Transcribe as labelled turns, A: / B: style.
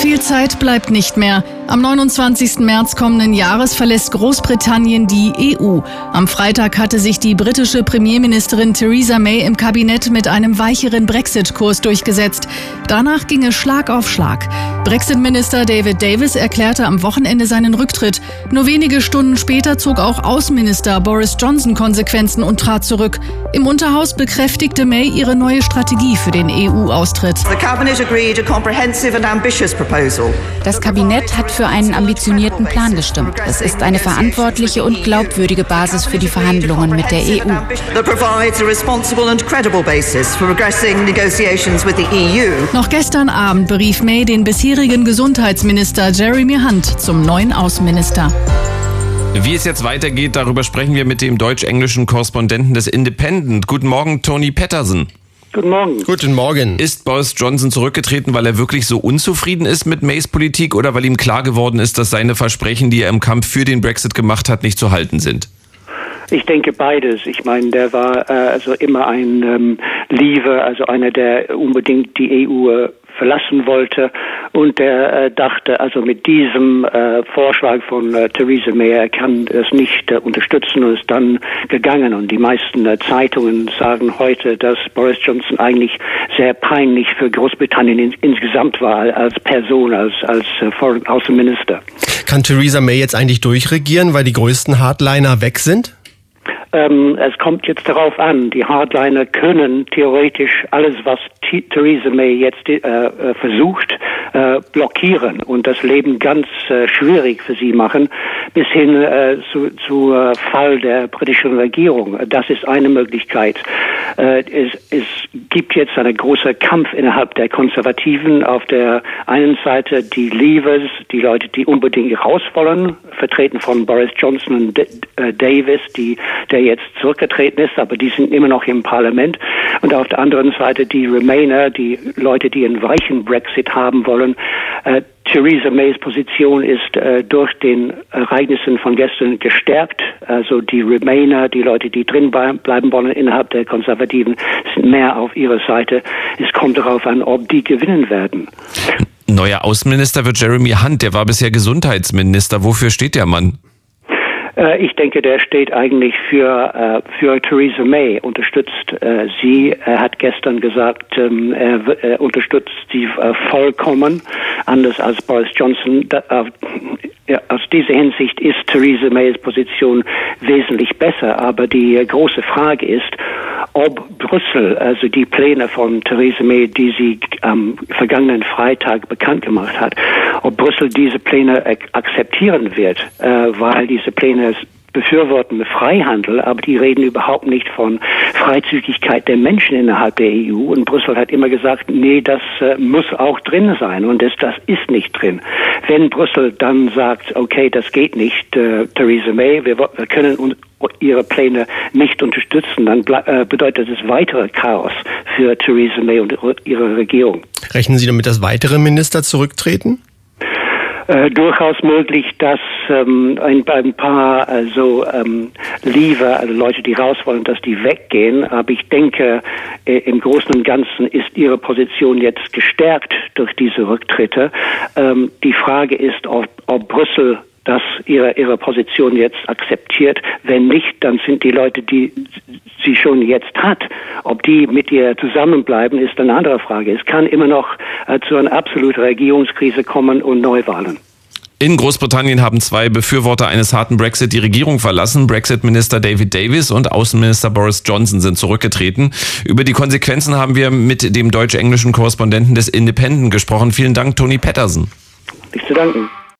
A: Viel Zeit bleibt nicht mehr. Am 29. März kommenden Jahres verlässt Großbritannien die EU. Am Freitag hatte sich die britische Premierministerin Theresa May im Kabinett mit einem weicheren Brexit-Kurs durchgesetzt. Danach ging es Schlag auf Schlag. Brexit-Minister David Davis erklärte am Wochenende seinen Rücktritt. Nur wenige Stunden später zog auch Außenminister Boris Johnson Konsequenzen und trat zurück. Im Unterhaus bekräftigte May ihre neue Strategie für den EU-Austritt.
B: Das Kabinett hat für einen ambitionierten Plan gestimmt. Es ist eine verantwortliche und glaubwürdige Basis für die Verhandlungen mit der EU.
A: Noch gestern Abend berief May den bisherigen Gesundheitsminister Jeremy Hunt zum neuen Außenminister.
C: Wie es jetzt weitergeht, darüber sprechen wir mit dem deutsch-englischen Korrespondenten des Independent. Guten Morgen, Tony Patterson.
D: Guten Morgen.
E: Guten Morgen.
C: Ist Boris Johnson zurückgetreten, weil er wirklich so unzufrieden ist mit Mays Politik oder weil ihm klar geworden ist, dass seine Versprechen, die er im Kampf für den Brexit gemacht hat, nicht zu halten sind?
D: Ich denke beides. Ich meine, der war also immer ein Leaver, also einer, der unbedingt die EU verlassen wollte, und der dachte, also mit diesem Vorschlag von Theresa May, er kann das nicht unterstützen, und ist dann gegangen. Und die meisten Zeitungen sagen heute, dass Boris Johnson eigentlich sehr peinlich für Großbritannien insgesamt war, als Person, als Außenminister.
E: Kann Theresa May jetzt eigentlich durchregieren, weil die größten Hardliner weg sind?
D: Es kommt jetzt darauf an. Die Hardliner können theoretisch alles, was Theresa May jetzt versucht, blockieren und das Leben ganz schwierig für sie machen, bis hin zu Fall der britischen Regierung. Das ist eine Möglichkeit. Es gibt jetzt einen großen Kampf innerhalb der Konservativen. Auf der einen Seite die Leavers, die Leute, die unbedingt raus wollen, vertreten von Boris Johnson und Davis, der jetzt zurückgetreten ist, aber die sind immer noch im Parlament. Und auf der anderen Seite die Remainer, die Leute, die einen weichen Brexit haben wollen. Theresa Mays Position ist durch den Ereignissen von gestern gestärkt. Also die Remainer, die Leute, die drin bleiben wollen innerhalb der Konservativen, sind mehr auf ihrer Seite. Es kommt darauf an, ob die gewinnen werden.
C: Neuer Außenminister wird Jeremy Hunt, der war bisher Gesundheitsminister. Wofür steht der Mann?
D: Ich denke, der steht eigentlich für Theresa May, unterstützt sie. Er hat gestern gesagt, er unterstützt sie vollkommen, anders als Boris Johnson. Aus dieser Hinsicht ist Theresa Mays Position wesentlich besser. Aber die große Frage ist, ob Brüssel, also die Pläne von Theresa May, die sie am vergangenen Freitag bekannt gemacht hat, ob Brüssel diese Pläne akzeptieren wird, weil diese Pläne befürworten Freihandel, aber die reden überhaupt nicht von Freizügigkeit der Menschen innerhalb der EU. Und Brüssel hat immer gesagt, nee, das muss auch drin sein, und das ist nicht drin. Wenn Brüssel dann sagt, okay, das geht nicht, Theresa May, wir können ihre Pläne nicht unterstützen, dann bedeutet es weitere Chaos für Theresa May und ihre Regierung.
E: Rechnen Sie damit, dass weitere Minister zurücktreten?
D: Durchaus möglich, dass ein paar Leaver, also Leute, die raus wollen, dass die weggehen. Aber ich denke, im Großen und Ganzen ist ihre Position jetzt gestärkt durch diese Rücktritte. Die Frage ist, ob Brüssel ihre Position jetzt akzeptiert. Wenn nicht, dann sind die Leute, die sie schon jetzt hat, ob die mit ihr zusammenbleiben, ist eine andere Frage. Es kann immer noch zu einer absoluten Regierungskrise kommen und Neuwahlen.
C: In Großbritannien haben 2 Befürworter eines harten Brexit die Regierung verlassen. Brexit-Minister David Davis und Außenminister Boris Johnson sind zurückgetreten. Über die Konsequenzen haben wir mit dem deutsch-englischen Korrespondenten des Independent gesprochen. Vielen Dank, Tony Patterson.
D: Nicht zu danken.